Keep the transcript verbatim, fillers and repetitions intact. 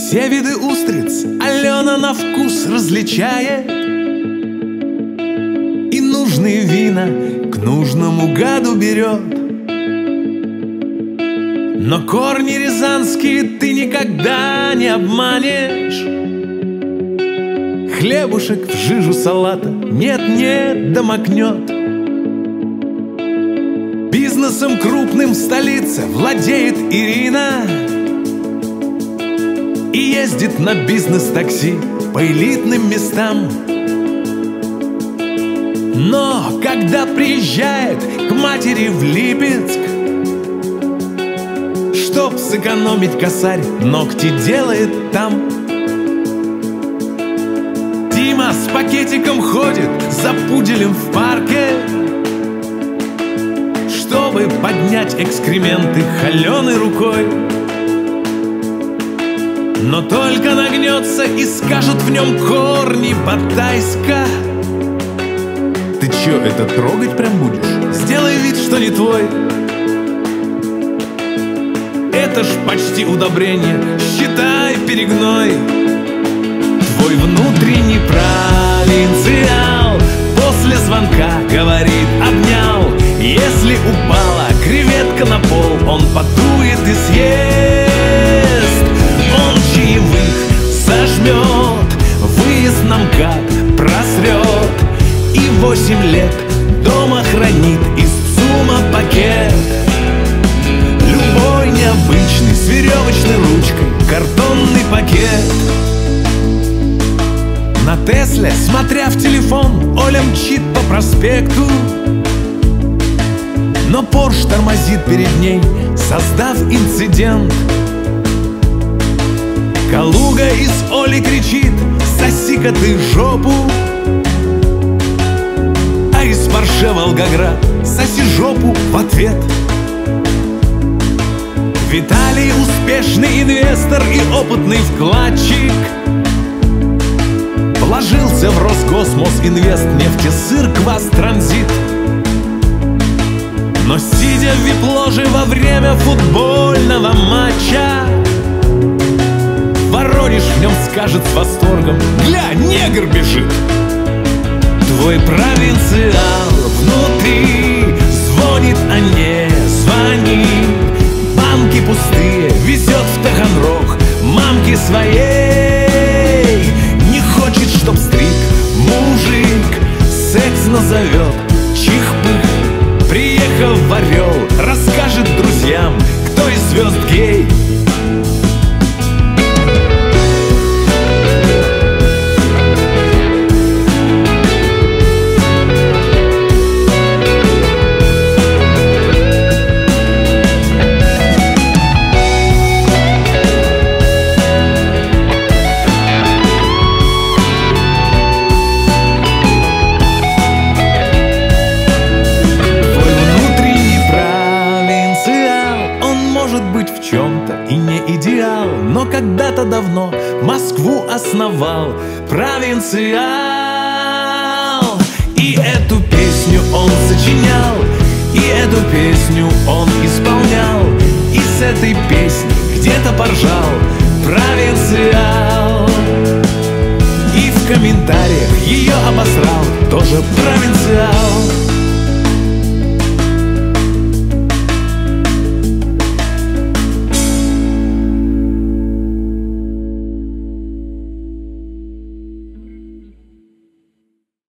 Все виды устриц Алена на вкус различает, и нужные вина к нужному гаду берет. Но корни рязанские ты никогда не обманешь. Хлебушек в жижу салата нет-нет да макнет. Бизнесом крупным в столице владеет Ирина и ездит на бизнес-такси по элитным местам. Но когда приезжает к матери в Липецк, чтоб сэкономить косарь, ногти делает там. Дима с пакетиком ходит за пуделем в парке, чтобы поднять экскременты холеной рукой. Но только нагнется и скажет в нем корни батайска. Ты чё, это трогать прям будешь? Сделай вид, что не твой. Это ж почти удобрение, считай перегной. Твой внутренний провинциал после звонка говорит: обнял. Если упала креветка на пол, он подует и съест. Он чаевых сожмет, выезд на МКАД просрет, и восемь лет дома хранит из ЦУМа пакет. Любой необычный с веревочной ручкой картонный пакет. На Тесле, смотря в телефон, Оля мчит по проспекту, но Порш тормозит перед ней, создав инцидент. Калуга из Оли кричит: соси-ка ты жопу. А из Порше Волгоград: соси жопу в ответ. Виталий успешный инвестор и опытный вкладчик, вложился в Росгосмосинвест, нефтесыр, Квастранзит. Но сидя в вип-ложе во время футбольного матча, Воронеж в нем скажет с восторгом: гля, негр бежит. Твой провинциал внутри звонит, а не звонит. Банки пустые везет в Таганрог мамки своей. Не хочет, чтоб стриг мужик секс назовет чих-пых. Приехав в Орел, расскажет друзьям, кто из звезд гей. В чем-то и не идеал, но когда-то давно Москву основал провинциал. И эту песню он сочинял, и эту песню он исполнял, и с этой песни где-то поржал провинциал. И в комментариях ее обосрал тоже провинциал.